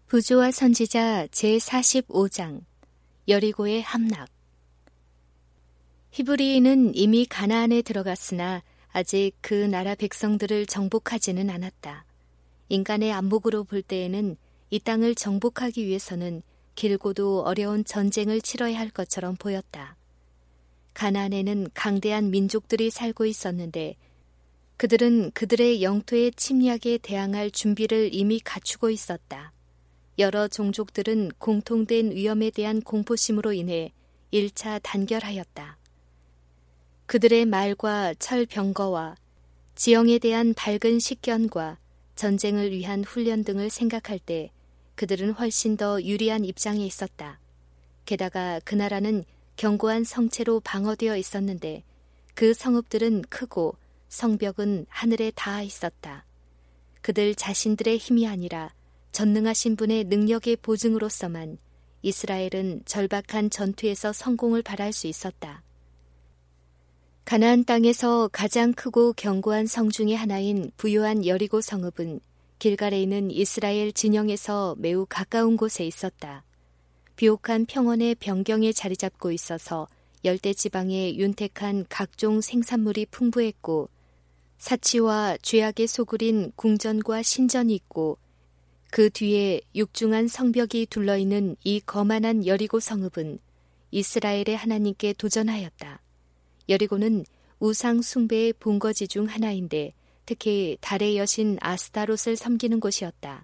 부조와 선지자 제45장 여리고의 함락. 히브리인은 이미 가나안에 들어갔으나 아직 그 나라 백성들을 정복하지는 않았다. 인간의 안목으로 볼 때에는 이 땅을 정복하기 위해서는 길고도 어려운 전쟁을 치러야 할 것처럼 보였다. 가나안에는 강대한 민족들이 살고 있었는데 그들은 그들의 영토의 침략에 대항할 준비를 이미 갖추고 있었다. 여러 종족들은 공통된 위험에 대한 공포심으로 인해 1차 단결하였다. 그들의 말과 철병거와 지형에 대한 밝은 식견과 전쟁을 위한 훈련 등을 생각할 때 그들은 훨씬 더 유리한 입장에 있었다. 게다가 그 나라는 견고한 성체로 방어되어 있었는데 그 성읍들은 크고 성벽은 하늘에 닿아 있었다. 그들 자신들의 힘이 아니라 전능하신 분의 능력의 보증으로서만 이스라엘은 절박한 전투에서 성공을 발할 수 있었다. 가나안 땅에서 가장 크고 견고한 성 중의 하나인 부요한 여리고 성읍은 길갈에 있는 이스라엘 진영에서 매우 가까운 곳에 있었다. 비옥한 평원의 변경에 자리 잡고 있어서 열대지방에 윤택한 각종 생산물이 풍부했고 사치와 죄악의 소굴인 궁전과 신전이 있고 그 뒤에 육중한 성벽이 둘러있는 이 거만한 여리고 성읍은 이스라엘의 하나님께 도전하였다. 여리고는 우상 숭배의 본거지 중 하나인데 특히 달의 여신 아스타롯을 섬기는 곳이었다.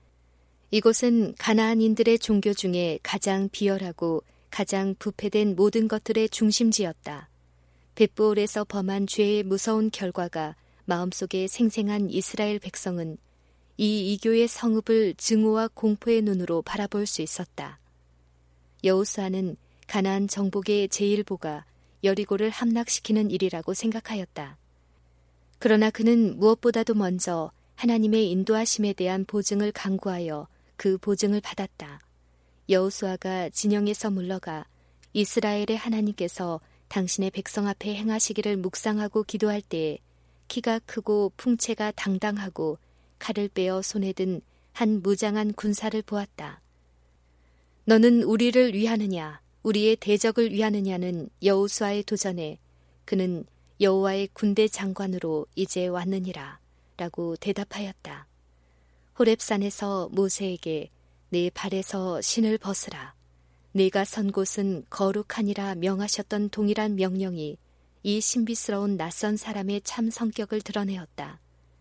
이곳은 가나안인들의 종교 중에 가장 비열하고 가장 부패된 모든 것들의 중심지였다. 벳부올에서 범한 죄의 무서운 결과가 마음속에 생생한 이스라엘 백성은 이 이교의 성읍을 증오와 공포의 눈으로 바라볼 수 있었다. 여호수아는 가나안 정복의 제1보가 여리고를 함락시키는 일이라고 생각하였다. 그러나 그는 무엇보다도 먼저 하나님의 인도하심에 대한 보증을 간구하여 그 보증을 받았다. 여호수아가 진영에서 물러가 이스라엘의 하나님께서 당신의 백성 앞에 행하시기를 묵상하고 기도할 때에 키가 크고 풍채가 당당하고 칼을 빼어 손에 든 한 무장한 군사를 보았다. 너는 우리를 위하느냐, 우리의 대적을 위하느냐는 여호수아의 도전에 그는 여호와의 군대 장관으로 이제 왔느니라 라고 대답하였다. 호렙산에서 모세에게 내 발에서 신을 벗으라. 네가 선 곳은 거룩하니라 명하셨던 동일한 명령이 이 신비스러운 낯선 사람의 참 성격을 드러내었다.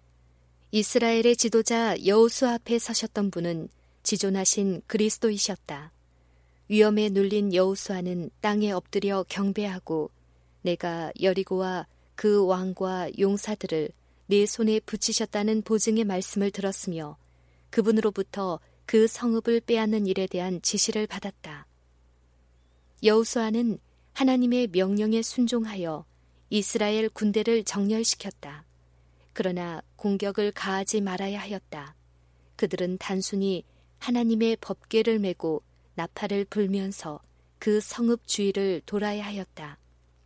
이스라엘의 지도자 여호수아 앞에 서셨던 분은 지존하신 그리스도이셨다. 위험에 눌린 여호수아는 땅에 엎드려 경배하고 내가 여리고와 그 왕과 용사들을 네 손에 붙이셨다는 보증의 말씀을 들었으며 그분으로부터 그 성읍을 빼앗는 일에 대한 지시를 받았다. 여호수아는 하나님의 명령에 순종하여 이스라엘 군대를 정렬시켰다. 그러나 공격을 가하지 말아야 하였다. 그들은 단순히 하나님의 법궤를 메고 나팔을 불면서 그 성읍 주위를 돌아야 하였다.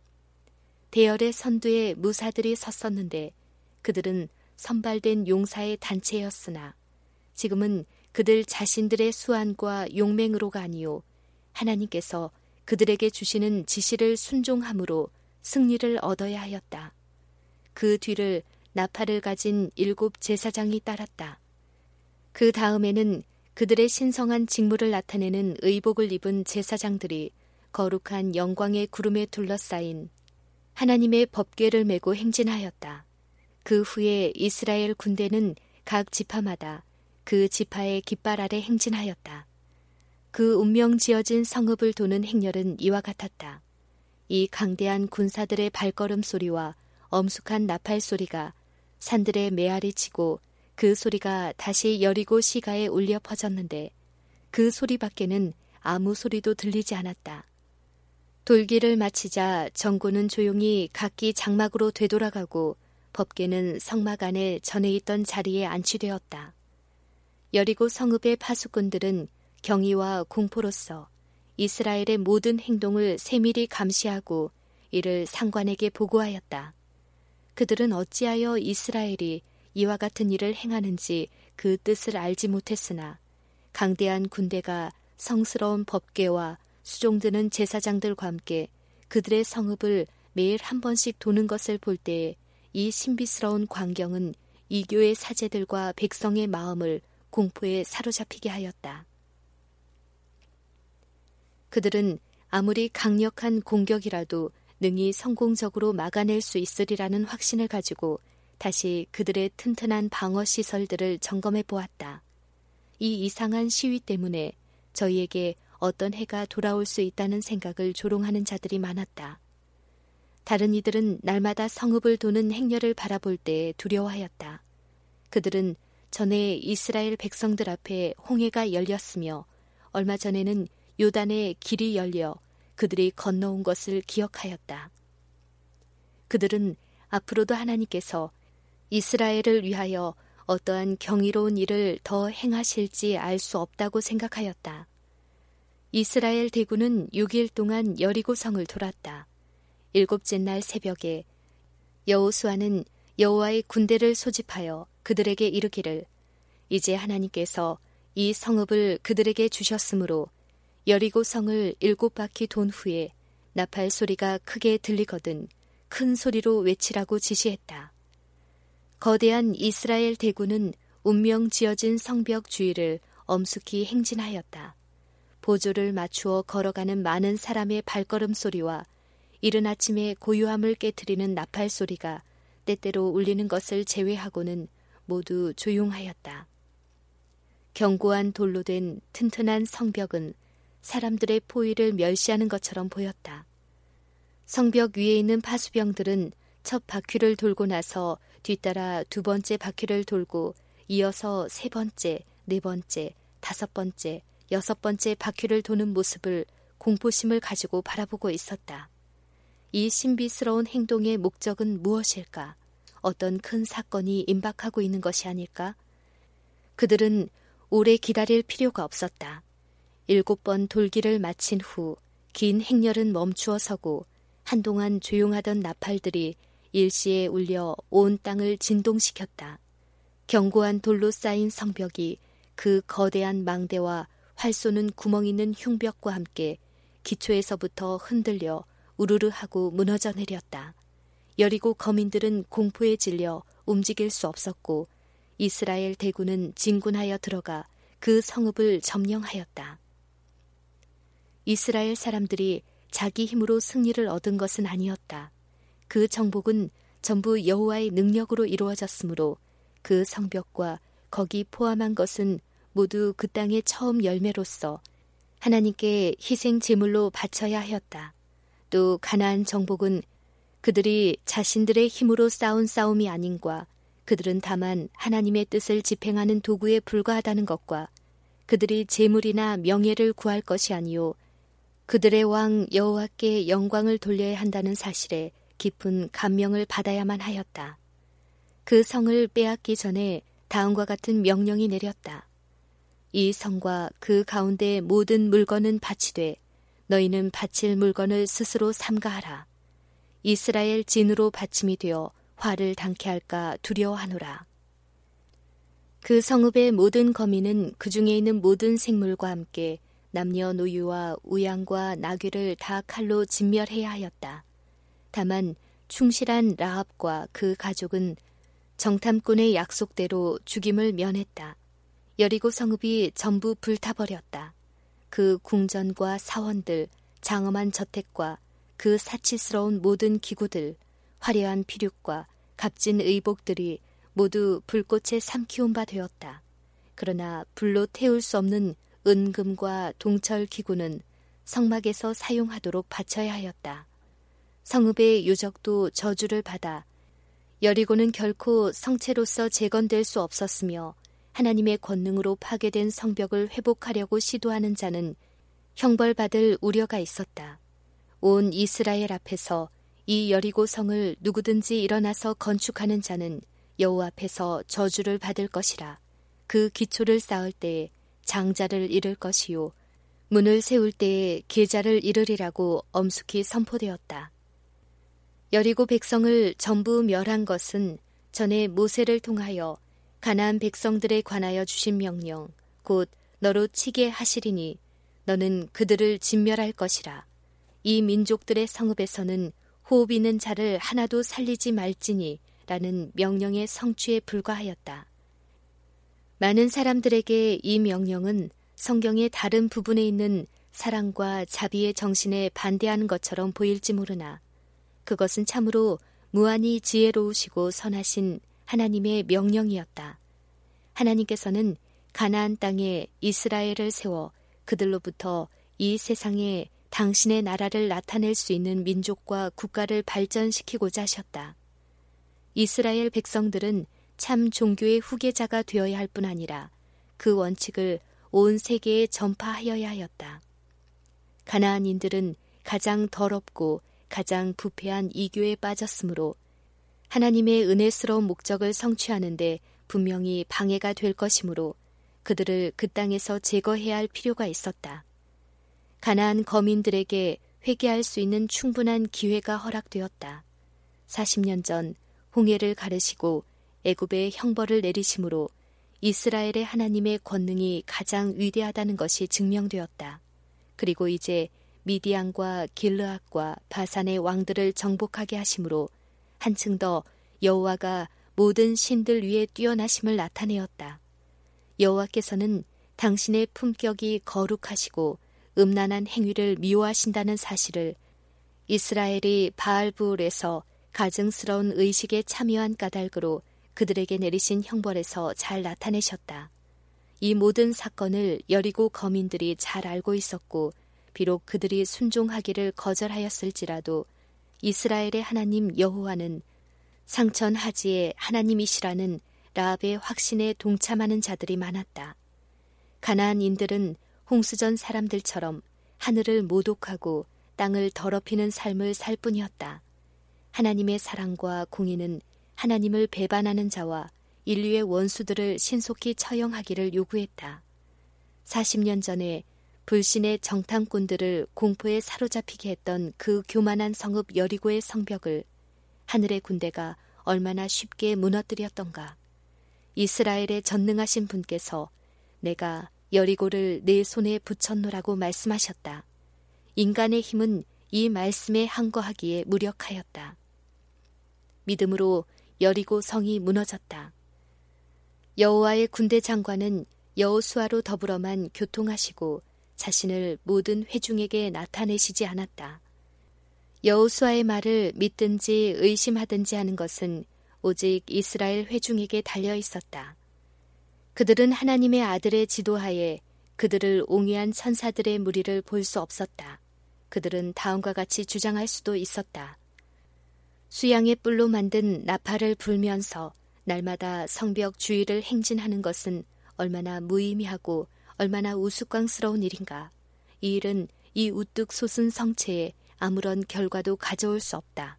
대열의 선두에 무사들이 섰었는데 그들은 선발된 용사의 단체였으나 지금은 그들 자신들의 수완과 용맹으로가 아니요 하나님께서 그들에게 주시는 지시를 순종함으로 승리를 얻어야 하였다. 그 뒤를 나팔을 가진 7 제사장이 따랐다. 그 다음에는 그들의 신성한 직무를 나타내는 의복을 입은 제사장들이 거룩한 영광의 구름에 둘러싸인 하나님의 법궤를 메고 행진하였다. 그 후에 이스라엘 군대는 각 지파마다 그 지파의 깃발 아래 행진하였다. 그 운명 지어진 성읍을 도는 행렬은 이와 같았다. 이 강대한 군사들의 발걸음 소리와 엄숙한 나팔 소리가 산들의 메아리 치고 그 소리가 다시 여리고 시가에 울려 퍼졌는데 그 소리밖에는 아무 소리도 들리지 않았다. 돌기를 마치자 전군은 조용히 각기 장막으로 되돌아가고 법궤는 성막 안에 전에 있던 자리에 안치되었다. 여리고 성읍의 파수꾼들은 경의와 공포로서 이스라엘의 모든 행동을 세밀히 감시하고 이를 상관에게 보고하였다. 그들은 어찌하여 이스라엘이 이와 같은 일을 행하는지 그 뜻을 알지 못했으나 강대한 군대가 성스러운 법궤와 수종드는 제사장들과 함께 그들의 성읍을 매일 한 번씩 도는 것을 볼 때에 이 신비스러운 광경은 이교의 사제들과 백성의 마음을 공포에 사로잡히게 하였다. 그들은 아무리 강력한 공격이라도 능히 성공적으로 막아낼 수 있으리라는 확신을 가지고 다시 그들의 튼튼한 방어 시설들을 점검해 보았다. 이 이상한 시위 때문에 저희에게 어떤 해가 돌아올 수 있다는 생각을 조롱하는 자들이 많았다. 다른 이들은 날마다 성읍을 도는 행렬을 바라볼 때 두려워하였다. 그들은 전에 이스라엘 백성들 앞에 홍해가 열렸으며 얼마 전에는 요단의 길이 열려 그들이 건너온 것을 기억하였다. 그들은 앞으로도 하나님께서 이스라엘을 위하여 어떠한 경이로운 일을 더 행하실지 알 수 없다고 생각하였다. 이스라엘 대군은 6일 동안 여리고 성을 돌았다. 7째 날 새벽에 여호수아는 여호와의 군대를 소집하여 그들에게 이르기를 이제 하나님께서 이 성읍을 그들에게 주셨으므로 여리고 성을 7바퀴 돈 후에 나팔 소리가 크게 들리거든 큰 소리로 외치라고 지시했다. 거대한 이스라엘 대군은 운명 지어진 성벽 주위를 엄숙히 행진하였다. 보조를 맞추어 걸어가는 많은 사람의 발걸음 소리와 이른 아침에 고요함을 깨트리는 나팔 소리가 때때로 울리는 것을 제외하고는 모두 조용하였다. 견고한 돌로 된 튼튼한 성벽은 사람들의 포위를 멸시하는 것처럼 보였다. 성벽 위에 있는 파수병들은 첫 바퀴를 돌고 나서 뒤따라 2번째 바퀴를 돌고 이어서 3번째, 4번째, 5번째, 6번째 바퀴를 도는 모습을 공포심을 가지고 바라보고 있었다. 이 신비스러운 행동의 목적은 무엇일까? 어떤 큰 사건이 임박하고 있는 것이 아닐까? 그들은 오래 기다릴 필요가 없었다. 7번 돌기를 마친 후 긴 행렬은 멈추어 서고 한동안 조용하던 나팔들이 일시에 울려 온 땅을 진동시켰다. 견고한 돌로 쌓인 성벽이 그 거대한 망대와 활 쏘는 구멍 있는 흉벽과 함께 기초에서부터 흔들려 우르르 하고 무너져 내렸다. 여리고 거민들은 공포에 질려 움직일 수 없었고 이스라엘 대군은 진군하여 들어가 그 성읍을 점령하였다. 이스라엘 사람들이 자기 힘으로 승리를 얻은 것은 아니었다. 그 정복은 전부 여호와의 능력으로 이루어졌으므로 그 성벽과 거기 포함한 것은 모두 그 땅의 처음 열매로서 하나님께 희생 제물로 바쳐야 하였다. 또 가나안 정복은 그들이 자신들의 힘으로 싸운 싸움이 아닌과 그들은 다만 하나님의 뜻을 집행하는 도구에 불과하다는 것과 그들이 재물이나 명예를 구할 것이 아니요 그들의 왕 여호와께 영광을 돌려야 한다는 사실에 깊은 감명을 받아야만 하였다. 그 성을 빼앗기 전에 다음과 같은 명령이 내렸다. 이 성과 그 가운데 모든 물건은 바치되 너희는 바칠 물건을 스스로 삼가하라. 이스라엘 진으로 바침이 되어 화를 당케 할까 두려워하노라. 그 성읍의 모든 거민은 그 중에 있는 모든 생물과 함께 남녀노유와 우양과 나귀를 다 칼로 진멸해야 하였다. 다만 충실한 라합과 그 가족은 정탐꾼의 약속대로 죽임을 면했다. 여리고 성읍이 전부 불타버렸다. 그 궁전과 사원들, 장엄한 저택과 그 사치스러운 모든 기구들, 화려한 피륙과 값진 의복들이 모두 불꽃에 삼키운 바 되었다. 그러나 불로 태울 수 없는 은금과 동철 기구는 성막에서 사용하도록 바쳐야 하였다. 성읍의 유적도 저주를 받아 여리고는 결코 성체로서 재건될 수 없었으며 하나님의 권능으로 파괴된 성벽을 회복하려고 시도하는 자는 형벌받을 우려가 있었다. 온 이스라엘 앞에서 이 여리고 성을 누구든지 일어나서 건축하는 자는 여호와 앞에서 저주를 받을 것이라. 그 기초를 쌓을 때에 장자를 잃을 것이요 문을 세울 때에 계자를 잃으리라고 엄숙히 선포되었다. 여리고 백성을 전부 멸한 것은 전에 모세를 통하여 가나안 백성들에 관하여 주신 명령, 곧 너로 치게 하시리니 너는 그들을 진멸할 것이라. 이 민족들의 성읍에서는 호흡 있는 자를 하나도 살리지 말지니 라는 명령의 성취에 불과하였다. 많은 사람들에게 이 명령은 성경의 다른 부분에 있는 사랑과 자비의 정신에 반대하는 것처럼 보일지 모르나 그것은 참으로 무한히 지혜로우시고 선하신 하나님의 명령이었다. 하나님께서는 가나안 땅에 이스라엘을 세워 그들로부터 이 세상에 당신의 나라를 나타낼 수 있는 민족과 국가를 발전시키고자 하셨다. 이스라엘 백성들은 참 종교의 후계자가 되어야 할 뿐 아니라 그 원칙을 온 세계에 전파하여야 하였다. 가나안인들은 가장 더럽고 가장 부패한 이교에 빠졌으므로 하나님의 은혜스러운 목적을 성취하는 데 분명히 방해가 될 것이므로 그들을 그 땅에서 제거해야 할 필요가 있었다. 가나안 거민들에게 회개할 수 있는 충분한 기회가 허락되었다. 40년 전 홍해를 가르시고 애굽에 형벌을 내리심으로 이스라엘의 하나님의 권능이 가장 위대하다는 것이 증명되었다. 그리고 이제 미디안과 길르앗과 바산의 왕들을 정복하게 하심으로 한층 더 여호와가 모든 신들 위에 뛰어나심을 나타내었다. 여호와께서는 당신의 품격이 거룩하시고 음란한 행위를 미워하신다는 사실을 이스라엘이 바알부올에서 가증스러운 의식에 참여한 까닭으로 그들에게 내리신 형벌에서 잘 나타내셨다. 이 모든 사건을 여리고 거민들이 잘 알고 있었고 비록 그들이 순종하기를 거절하였을지라도 이스라엘의 하나님 여호와는 상천하지의 하나님이시라는 라합의 확신에 동참하는 자들이 많았다. 가나안인들은 홍수전 사람들처럼 하늘을 모독하고 땅을 더럽히는 삶을 살 뿐이었다. 하나님의 사랑과 공의는 하나님을 배반하는 자와 인류의 원수들을 신속히 처형하기를 요구했다. 40년 전에 불신의 정탐꾼들을 공포에 사로잡히게 했던 그 교만한 성읍 여리고의 성벽을 하늘의 군대가 얼마나 쉽게 무너뜨렸던가. 이스라엘의 전능하신 분께서 내가 여리고를 내 손에 붙였노라고 말씀하셨다. 인간의 힘은 이 말씀에 항거하기에 무력하였다. 믿음으로 여리고 성이 무너졌다. 여호와의 군대 장관은 여호수아로 더불어만 교통하시고 자신을 모든 회중에게 나타내시지 않았다. 여호수아의 말을 믿든지 의심하든지 하는 것은 오직 이스라엘 회중에게 달려 있었다. 그들은 하나님의 아들의 지도하에 그들을 옹이한 천사들의 무리를 볼 수 없었다. 그들은 다음과 같이 주장할 수도 있었다. 수양의 뿔로 만든 나팔을 불면서 날마다 성벽 주위를 행진하는 것은 얼마나 무의미하고 얼마나 우스꽝스러운 일인가. 이 일은 이 우뚝 솟은 성체에 아무런 결과도 가져올 수 없다.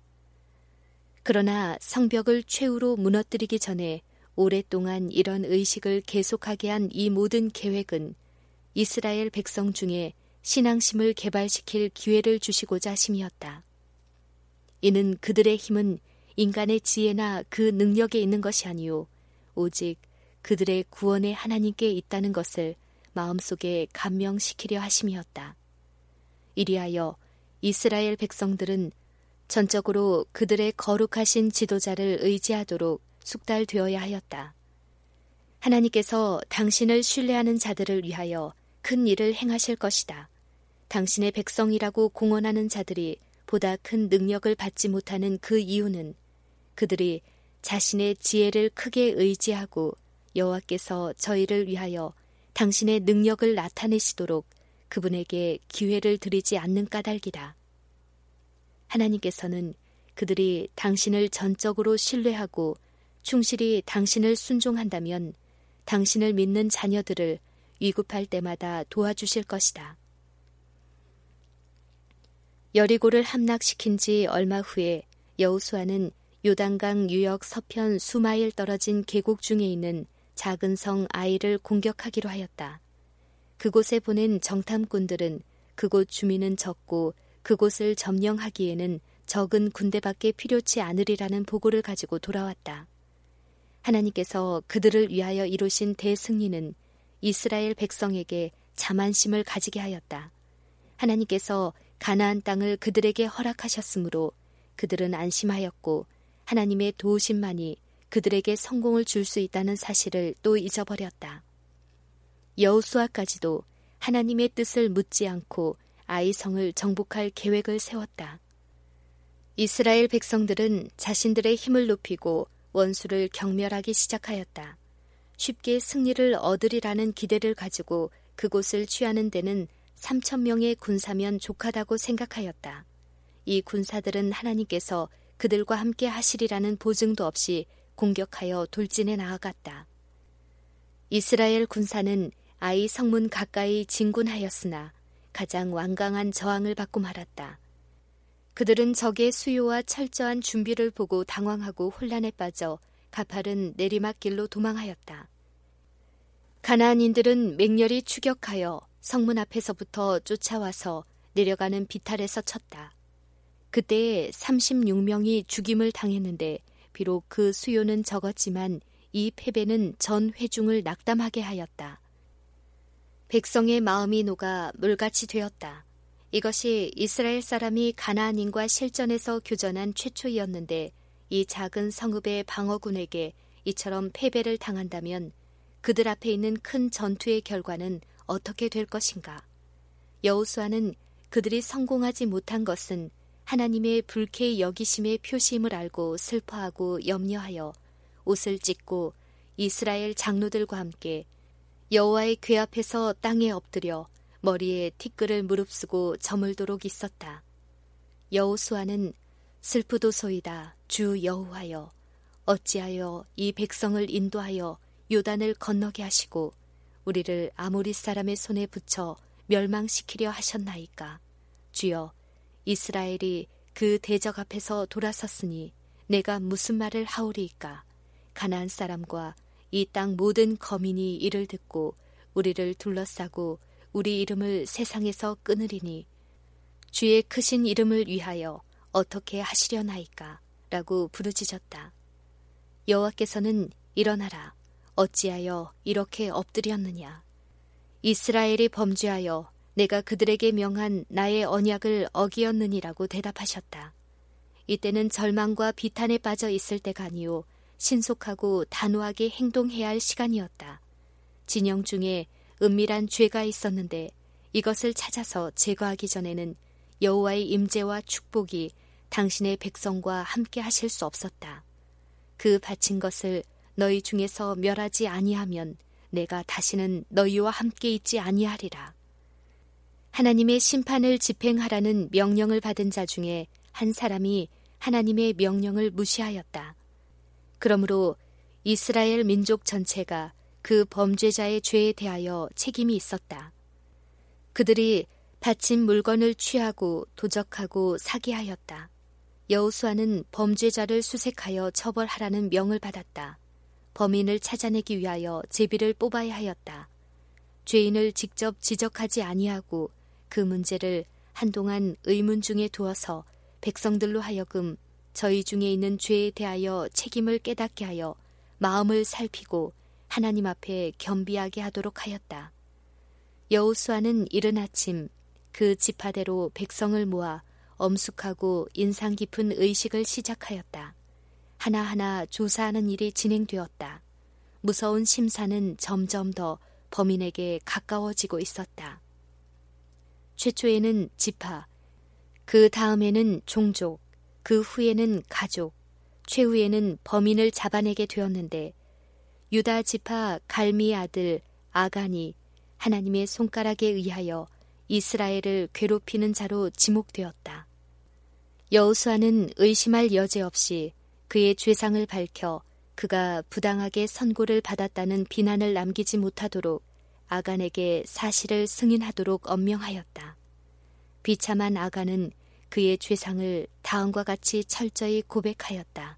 그러나 성벽을 최후로 무너뜨리기 전에 오랫동안 이런 의식을 계속하게 한 이 모든 계획은 이스라엘 백성 중에 신앙심을 개발시킬 기회를 주시고자 하심이었다. 이는 그들의 힘은 인간의 지혜나 그 능력에 있는 것이 아니요 오직 그들의 구원의 하나님께 있다는 것을 마음속에 감명시키려 하심이었다. 이리하여 이스라엘 백성들은 전적으로 그들의 거룩하신 지도자를 의지하도록 숙달되어야 하였다. 하나님께서 당신을 신뢰하는 자들을 위하여 큰 일을 행하실 것이다. 당신의 백성이라고 공언하는 자들이 보다 큰 능력을 받지 못하는 그 이유는 그들이 자신의 지혜를 크게 의지하고 여호와께서 저희를 위하여 당신의 능력을 나타내시도록 그분에게 기회를 드리지 않는 까닭이다. 하나님께서는 그들이 당신을 전적으로 신뢰하고 충실히 당신을 순종한다면 당신을 믿는 자녀들을 위급할 때마다 도와주실 것이다. 여리고를 함락시킨 지 얼마 후에 여호수아는 요단강 유역 서편 수마일 떨어진 계곡 중에 있는 작은 성 아이를 공격하기로 하였다. 그곳에 보낸 정탐꾼들은 그곳 주민은 적고 그곳을 점령하기에는 적은 군대밖에 필요치 않으리라는 보고를 가지고 돌아왔다. 하나님께서 그들을 위하여 이루신 대승리는 이스라엘 백성에게 자만심을 가지게 하였다. 하나님께서 가나안 땅을 그들에게 허락하셨으므로 그들은 안심하였고 하나님의 도우심만이 그들에게 성공을 줄 수 있다는 사실을 또 잊어버렸다. 여호수아까지도 하나님의 뜻을 묻지 않고 아이 성을 정복할 계획을 세웠다. 이스라엘 백성들은 자신들의 힘을 높이고 원수를 경멸하기 시작하였다. 쉽게 승리를 얻으리라는 기대를 가지고 그곳을 취하는 데는 3,000명의 군사면 족하다고 생각하였다. 이 군사들은 하나님께서 그들과 함께 하시리라는 보증도 없이 공격하여 돌진해 나아갔다. 이스라엘 군사는 아이 성문 가까이 진군하였으나 가장 완강한 저항을 받고 말았다. 그들은 적의 수요와 철저한 준비를 보고 당황하고 혼란에 빠져 가파른 내리막길로 도망하였다. 가나안인들은 맹렬히 추격하여 성문 앞에서부터 쫓아와서 내려가는 비탈에서 쳤다. 그때에 36명이 죽임을 당했는데 비록 그 수요는 적었지만 이 패배는 전 회중을 낙담하게 하였다. 백성의 마음이 녹아 물같이 되었다. 이것이 이스라엘 사람이 가나안인과 실전에서 교전한 최초이었는데 이 작은 성읍의 방어군에게 이처럼 패배를 당한다면 그들 앞에 있는 큰 전투의 결과는 어떻게 될 것인가? 여호수아는 그들이 성공하지 못한 것은 하나님의 불쾌히 여기심의 표시임을 알고 슬퍼하고 염려하여 옷을 찢고 이스라엘 장로들과 함께 여호와의 궤 앞에서 땅에 엎드려 머리에 티끌을 무릅쓰고 저물도록 있었다. 여호수아는 슬프도소이다 주 여호와여 어찌하여 이 백성을 인도하여 요단을 건너게 하시고 우리를 아모리 사람의 손에 붙여 멸망시키려 하셨나이까. 주여 이스라엘이 그 대적 앞에서 돌아섰으니 내가 무슨 말을 하오리이까. 가나안 사람과 이 땅 모든 거민이 이를 듣고 우리를 둘러싸고 우리 이름을 세상에서 끊으리니 주의 크신 이름을 위하여 어떻게 하시려나이까 라고 부르짖었다. 여호와께서는 일어나라 어찌하여 이렇게 엎드렸느냐. 이스라엘이 범죄하여 내가 그들에게 명한 나의 언약을 어기었느니라고 대답하셨다. 이때는 절망과 비탄에 빠져 있을 때가 아니요 신속하고 단호하게 행동해야 할 시간이었다. 진영 중에 은밀한 죄가 있었는데 이것을 찾아서 제거하기 전에는 여호와의 임재와 축복이 당신의 백성과 함께 하실 수 없었다. 그 바친 것을 너희 중에서 멸하지 아니하면 내가 다시는 너희와 함께 있지 아니하리라. 하나님의 심판을 집행하라는 명령을 받은 자 중에 한 사람이 하나님의 명령을 무시하였다. 그러므로 이스라엘 민족 전체가 그 범죄자의 죄에 대하여 책임이 있었다. 그들이 바친 물건을 취하고 도적하고 사기하였다. 여호수아는 범죄자를 수색하여 처벌하라는 명을 받았다. 범인을 찾아내기 위하여 제비를 뽑아야 하였다. 죄인을 직접 지적하지 아니하고 그 문제를 한동안 의문 중에 두어서 백성들로 하여금 저희 중에 있는 죄에 대하여 책임을 깨닫게 하여 마음을 살피고 하나님 앞에 겸비하게 하도록 하였다. 여호수아는 이른 아침 그 지파대로 백성을 모아 엄숙하고 인상 깊은 의식을 시작하였다. 하나하나 조사하는 일이 진행되었다. 무서운 심사는 점점 더 범인에게 가까워지고 있었다. 최초에는 지파, 그 다음에는 종족, 그 후에는 가족, 최후에는 범인을 잡아내게 되었는데 유다 지파 갈미의 아들 아간이 하나님의 손가락에 의하여 이스라엘을 괴롭히는 자로 지목되었다. 여호수아는 의심할 여지 없이 그의 죄상을 밝혀 그가 부당하게 선고를 받았다는 비난을 남기지 못하도록 아간에게 사실을 승인하도록 엄명하였다. 비참한 아간은 그의 죄상을 다음과 같이 철저히 고백하였다.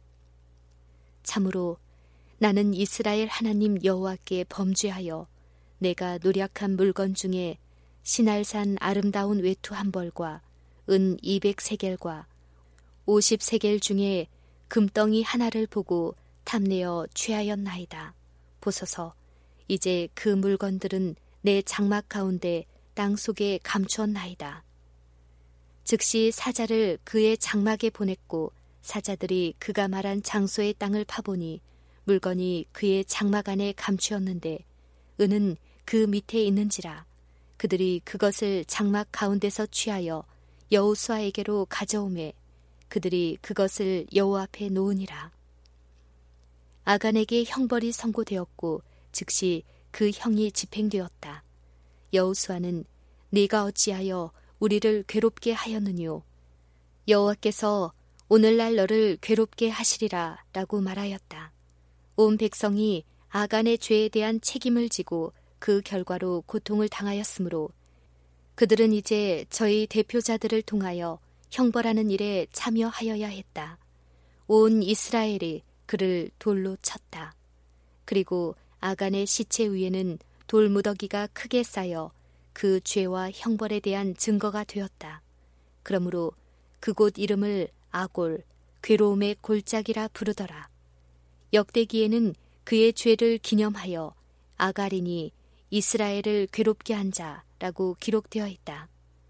참으로 나는 이스라엘 하나님 여호와께 범죄하여 내가 노력한 물건 중에 시날산 아름다운 외투 한 벌과 은 200세겔과 50세겔 중에 금덩이 하나를 보고 탐내어 취하였나이다. 보소서 이제 그 물건들은 내 장막 가운데 땅 속에 감추었나이다. 즉시 사자를 그의 장막에 보냈고 사자들이 그가 말한 장소의 땅을 파보니 물건이 그의 장막 안에 감추었는데 은은 그 밑에 있는지라. 그들이 그것을 장막 가운데서 취하여 여호수아에게로 가져오매 그들이 그것을 여호와 앞에 놓으니라. 아간에게 형벌이 선고되었고 즉시 그 형이 집행되었다. 여호수아는 네가 어찌하여 우리를 괴롭게 하였느뇨? 여호와께서 오늘날 너를 괴롭게 하시리라 라고 말하였다. 온 백성이 아간의 죄에 대한 책임을 지고 그 결과로 고통을 당하였으므로 그들은 이제 저희 대표자들을 통하여 형벌하는 일에 참여하여야 했다. 온 이스라엘이 그를 돌로 쳤다. 그리고 아간의 시체 위에는 돌무더기가 크게 쌓여 그 죄와 형벌에 대한 증거가 되었다. 그러므로 그곳 이름을 아골, 괴로움의 골짜기라 부르더라. 역대기에는 그의 죄를 기념하여 아갈이니 이스라엘을 괴롭게 한 자라고 기록되어 있다.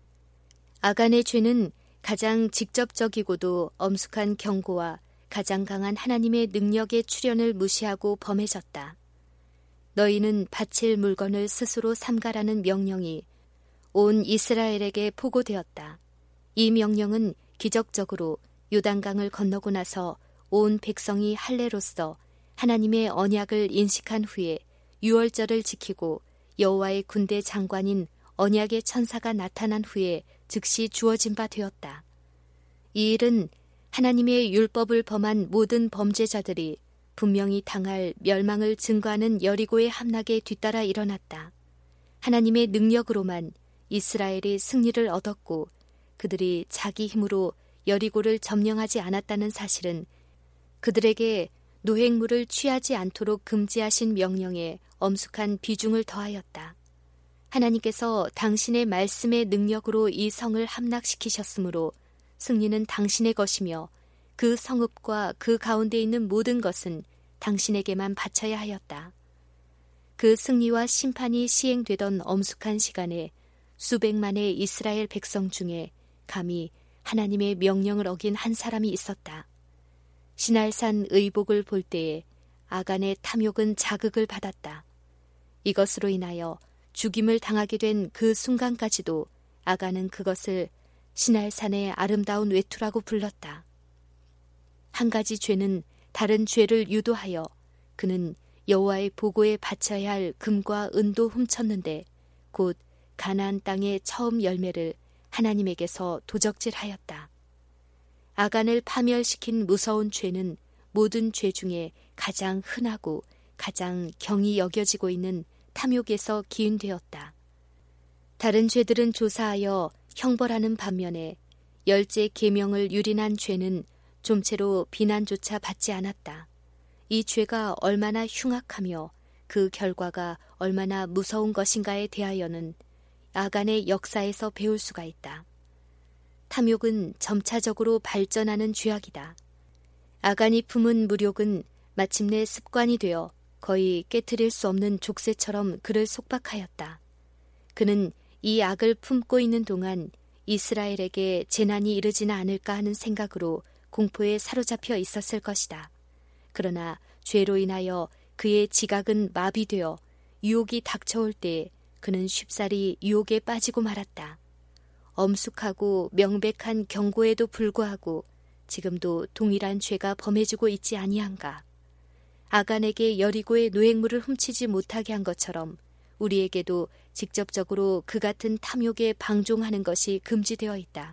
아간의 죄는 가장 직접적이고도 엄숙한 경고와 가장 강한 하나님의 능력의 출현을 무시하고 범해졌다. 너희는 바칠 물건을 스스로 삼가라는 명령이 온 이스라엘에게 보고되었다. 이 명령은 기적적으로 요단강을 건너고 나서 온 백성이 할례로서 하나님의 언약을 인식한 후에 유월절을 지키고 여호와의 군대 장관인 언약의 천사가 나타난 후에 즉시 주어진 바 되었다. 이 일은 하나님의 율법을 범한 모든 범죄자들이 분명히 당할 멸망을 증거하는 여리고의 함락에 뒤따라 일어났다. 하나님의 능력으로만 이스라엘이 승리를 얻었고 그들이 자기 힘으로 여리고를 점령하지 않았다는 사실은 그들에게 노획물을 취하지 않도록 금지하신 명령에 엄숙한 비중을 더하였다. 하나님께서 당신의 말씀의 능력으로 이 성을 함락시키셨으므로 승리는 당신의 것이며 그 성읍과 그 가운데 있는 모든 것은 당신에게만 바쳐야 하였다. 그 승리와 심판이 시행되던 엄숙한 시간에 수백만의 이스라엘 백성 중에 감히 하나님의 명령을 어긴 한 사람이 있었다. 시날산 의복을 볼 때에 아간의 탐욕은 자극을 받았다. 이것으로 인하여 죽임을 당하게 된 그 순간까지도 아간은 그것을 시날산의 아름다운 외투라고 불렀다. 한 가지 죄는 다른 죄를 유도하여 그는 여호와의 보고에 바쳐야 할 금과 은도 훔쳤는데 곧 가나안 땅의 처음 열매를 하나님에게서 도적질하였다. 아간을 파멸시킨 무서운 죄는 모든 죄 중에 가장 흔하고 가장 경히 여겨지고 있는 탐욕에서 기인되었다. 다른 죄들은 조사하여 형벌하는 반면에 열째 계명을 유린한 죄는 좀채로 비난조차 받지 않았다. 이 죄가 얼마나 흉악하며 그 결과가 얼마나 무서운 것인가에 대하여는 아간의 역사에서 배울 수가 있다. 탐욕은 점차적으로 발전하는 죄악이다. 아간이 품은 무욕은 마침내 습관이 되어 거의 깨트릴 수 없는 족쇄처럼 그를 속박하였다. 그는 이 악을 품고 있는 동안 이스라엘에게 재난이 이르지는 않을까 하는 생각으로 공포에 사로잡혀 있었을 것이다. 그러나 죄로 인하여 그의 지각은 마비되어 유혹이 닥쳐올 때 그는 쉽사리 유혹에 빠지고 말았다. 엄숙하고 명백한 경고에도 불구하고 지금도 동일한 죄가 범해지고 있지 아니한가. 아간에게 여리고의 노획물을 훔치지 못하게 한 것처럼 우리에게도 직접적으로 그 같은 탐욕에 방종하는 것이 금지되어 있다.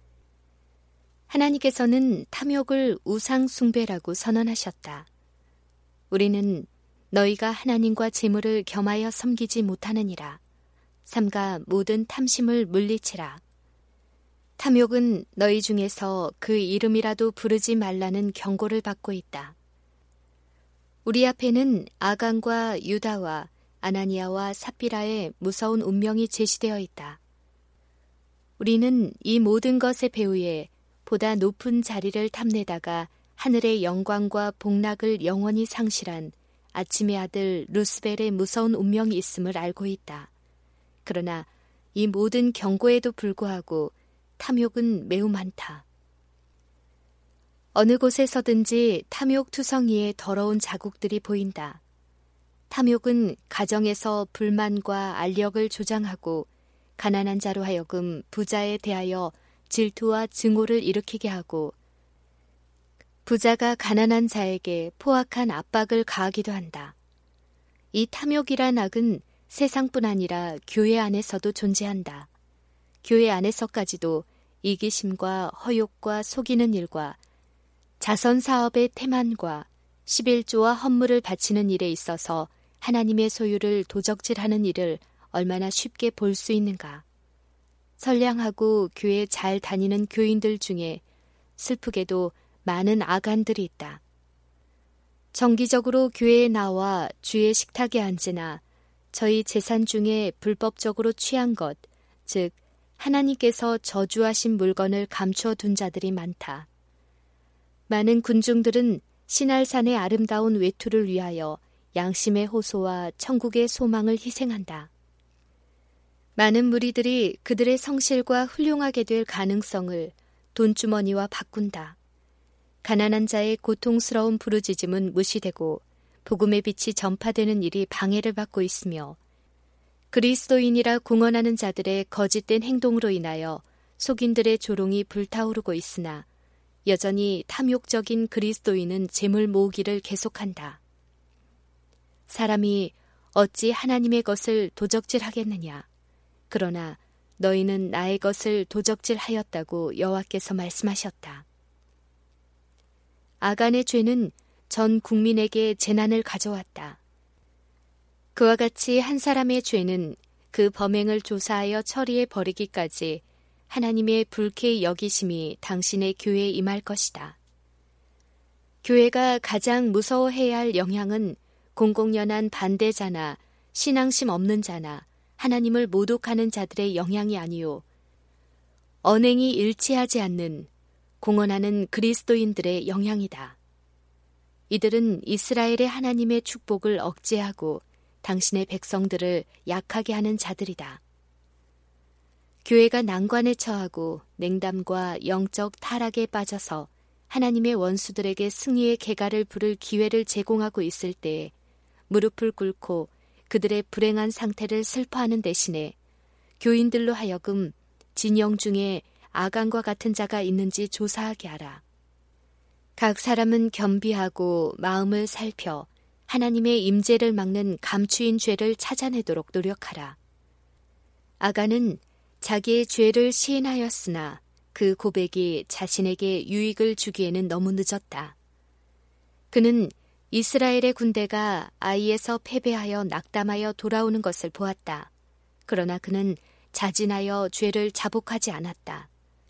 하나님께서는 탐욕을 우상 숭배라고 선언하셨다. 우리는 너희가 하나님과 재물을 겸하여 섬기지 못하느니라. 삼가 모든 탐심을 물리치라. 탐욕은 너희 중에서 그 이름이라도 부르지 말라는 경고를 받고 있다. 우리 앞에는 아간과 유다와 아나니아와 삽비라의 무서운 운명이 제시되어 있다. 우리는 이 모든 것의 배후에 보다 높은 자리를 탐내다가 하늘의 영광과 복락을 영원히 상실한 아침의 아들 루스벨의 무서운 운명이 있음을 알고 있다. 그러나 이 모든 경고에도 불구하고 탐욕은 매우 많다. 어느 곳에서든지 탐욕투성이의 더러운 자국들이 보인다. 탐욕은 가정에서 불만과 알력을 조장하고 가난한 자로 하여금 부자에 대하여 질투와 증오를 일으키게 하고 부자가 가난한 자에게 포악한 압박을 가하기도 한다. 이 탐욕이란 악은 세상뿐 아니라 교회 안에서도 존재한다. 교회 안에서까지도 이기심과 허욕과 속이는 일과 자선사업의 태만과 11조와 헌물을 바치는 일에 있어서 하나님의 소유를 도적질하는 일을 얼마나 쉽게 볼 수 있는가. 선량하고 교회 잘 다니는 교인들 중에 슬프게도 많은 아간들이 있다. 정기적으로 교회에 나와 주의 식탁에 앉으나 저희 재산 중에 불법적으로 취한 것, 즉 하나님께서 저주하신 물건을 감추어 둔 자들이 많다. 많은 군중들은 신할산의 아름다운 외투를 위하여 양심의 호소와 천국의 소망을 희생한다. 많은 무리들이 그들의 성실과 훌륭하게 될 가능성을 돈주머니와 바꾼다. 가난한 자의 고통스러운 부르짖음은 무시되고 복음의 빛이 전파되는 일이 방해를 받고 있으며 그리스도인이라 공언하는 자들의 거짓된 행동으로 인하여 속인들의 조롱이 불타오르고 있으나 여전히 탐욕적인 그리스도인은 재물 모으기를 계속한다. 사람이 어찌 하나님의 것을 도적질하겠느냐. 그러나 너희는 나의 것을 도적질하였다고 여호와께서 말씀하셨다. 아간의 죄는 전 국민에게 재난을 가져왔다. 그와 같이 한 사람의 죄는 그 범행을 조사하여 처리해 버리기까지 하나님의 불쾌히 여기심이 당신의 교회에 임할 것이다. 교회가 가장 무서워해야 할 영향은 공공연한 반대자나 신앙심 없는 자나 하나님을 모독하는 자들의 영향이 아니요 언행이 일치하지 않는 공언하는 그리스도인들의 영향이다. 이들은 이스라엘의 하나님의 축복을 억제하고 당신의 백성들을 약하게 하는 자들이다. 교회가 난관에 처하고 냉담과 영적 타락에 빠져서 하나님의 원수들에게 승리의 개가를 부를 기회를 제공하고 있을 때에 무릎을 꿇고 그들의 불행한 상태를 슬퍼하는 대신에 교인들로 하여금 진영 중에 아간과 같은 자가 있는지 조사하게 하라. 각 사람은 겸비하고 마음을 살펴 하나님의 임재를 막는 감추인 죄를 찾아내도록 노력하라. 아간은 자기의 죄를 시인하였으나 그 고백이 자신에게 유익을 주기에는 너무 늦었다. 그는 이스라엘의 군대가 아이에서 패배하여 낙담하여 돌아오는 것을 보았다. 그러나 그는 자진하여 죄를 자복하지 않았다.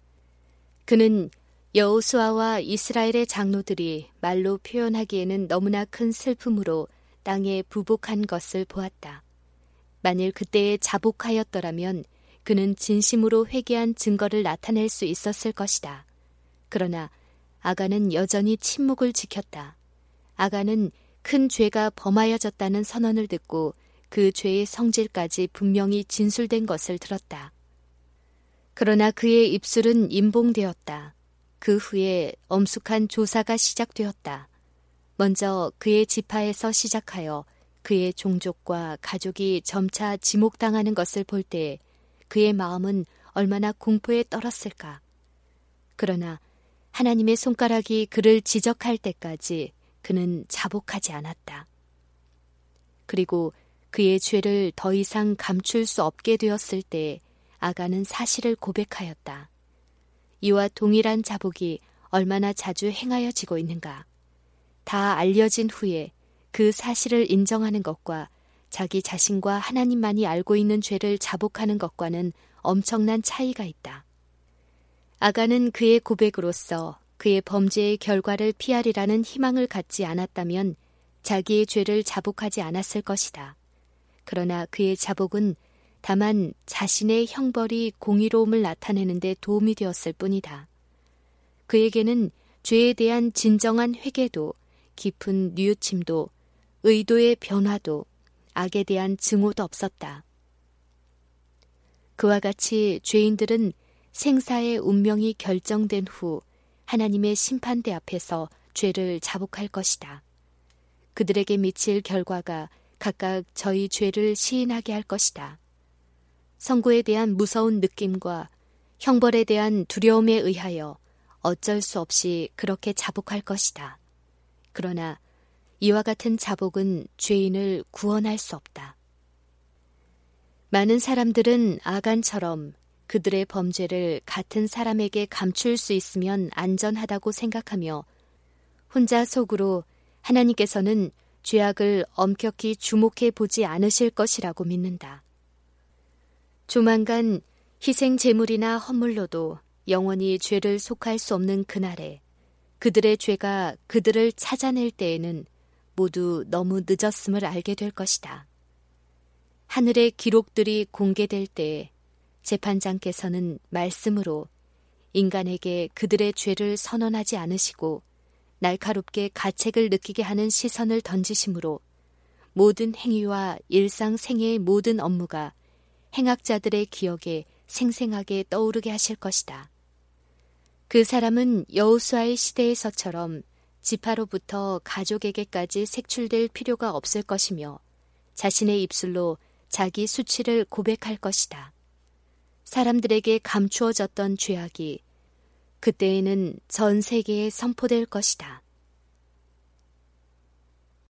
그는 여호수아와 이스라엘의 장로들이 말로 표현하기에는 너무나 큰 슬픔으로 땅에 부복한 것을 보았다. 만일 그때에 자복하였더라면 그는 진심으로 회개한 증거를 나타낼 수 있었을 것이다. 그러나 아간은 여전히 침묵을 지켰다. 아간은 큰 죄가 범하여졌다는 선언을 듣고 그 죄의 성질까지 분명히 진술된 것을 들었다. 그러나 그의 입술은 임봉되었다. 그 후에 엄숙한 조사가 시작되었다. 먼저 그의 지파에서 시작하여 그의 종족과 가족이 점차 지목당하는 것을 볼 때 그의 마음은 얼마나 공포에 떨었을까. 그러나 하나님의 손가락이 그를 지적할 때까지 그는 자복하지 않았다. 그리고 그의 죄를 더 이상 감출 수 없게 되었을 때 아간은 사실을 고백하였다. 이와 동일한 자복이 얼마나 자주 행하여지고 있는가. 다 알려진 후에 그 사실을 인정하는 것과 자기 자신과 하나님만이 알고 있는 죄를 자복하는 것과는 엄청난 차이가 있다. 아간은 그의 고백으로서 그의 범죄의 결과를 피하리라는 희망을 갖지 않았다면 자기의 죄를 자복하지 않았을 것이다. 그러나 그의 자복은 다만 자신의 형벌이 공의로움을 나타내는 데 도움이 되었을 뿐이다. 그에게는 죄에 대한 진정한 회개도 깊은 뉘우침도 의도의 변화도 악에 대한 증오도 없었다. 그와 같이 죄인들은 생사의 운명이 결정된 후 하나님의 심판대 앞에서 죄를 자복할 것이다. 그들에게 미칠 결과가 각각 저희 죄를 시인하게 할 것이다. 선고에 대한 무서운 느낌과 형벌에 대한 두려움에 의하여 어쩔 수 없이 그렇게 자복할 것이다. 그러나 이와 같은 자복은 죄인을 구원할 수 없다. 많은 사람들은 아간처럼 그들의 범죄를 같은 사람에게 감출 수 있으면 안전하다고 생각하며 혼자 속으로 하나님께서는 죄악을 엄격히 주목해 보지 않으실 것이라고 믿는다. 조만간 희생 제물이나 헌물로도 영원히 죄를 속할 수 없는 그날에 그들의 죄가 그들을 찾아낼 때에는 모두 너무 늦었음을 알게 될 것이다. 하늘의 기록들이 공개될 때에 재판장께서는 말씀으로 인간에게 그들의 죄를 선언하지 않으시고 날카롭게 가책을 느끼게 하는 시선을 던지심으로 모든 행위와 일상생애의 모든 업무가 행악자들의 기억에 생생하게 떠오르게 하실 것이다. 그 사람은 여호수아의 시대에서처럼 지파로부터 가족에게까지 색출될 필요가 없을 것이며 자신의 입술로 자기 수치를 고백할 것이다. 사람들에게 감추어졌던 죄악이 그때에는 전 세계에 선포될 것이다.